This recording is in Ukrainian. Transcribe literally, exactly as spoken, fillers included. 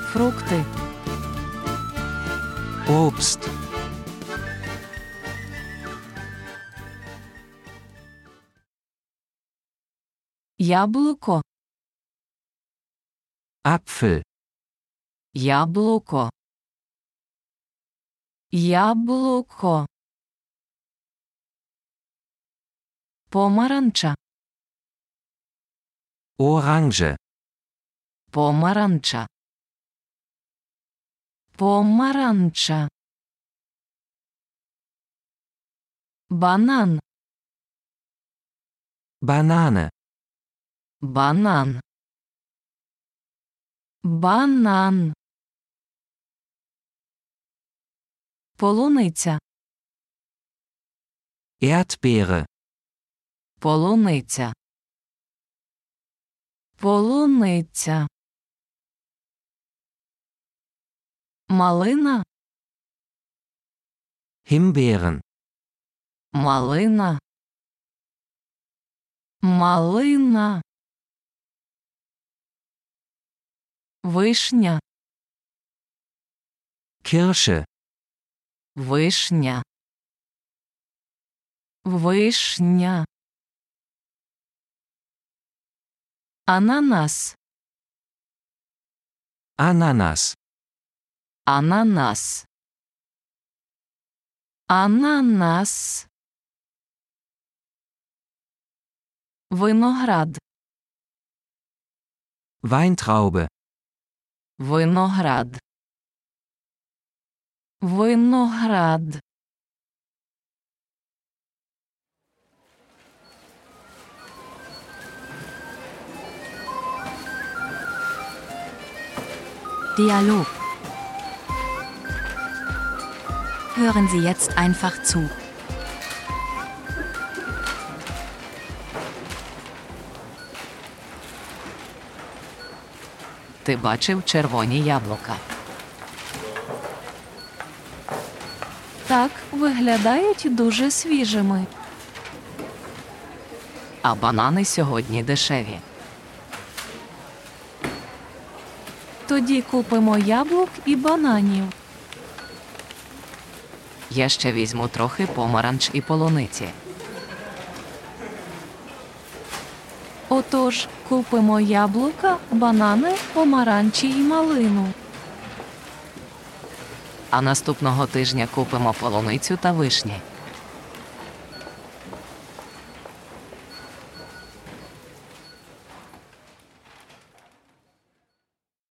Фрукти. Obst, Яблуко. Apfel, Яблуко. Яблуко. Помаранча. Orange, Помаранча. Помаранча. Банан. Banane, Банан. Банан. Полуниця. Erdbeere, Полуниця. Полуниця. Малина. Himbeeren, Малина. Малина. Вишня. Kirsche, Вишня. Вишня. Ананас. Ananas, Ананас. Ананас. Виноград. Weintraube, Виноград. Виноград. Dialog. Hören Sie jetzt einfach zu. Ти бачив червоні яблука? Так, виглядають дуже свіжими. А банани сьогодні дешеві. Тоді купимо яблук і бананів. Я ще візьму трохи помаранч і полуниці. Отож, купимо яблука, банани, помаранчі і малину. А наступного тижня купимо полуницю та вишні.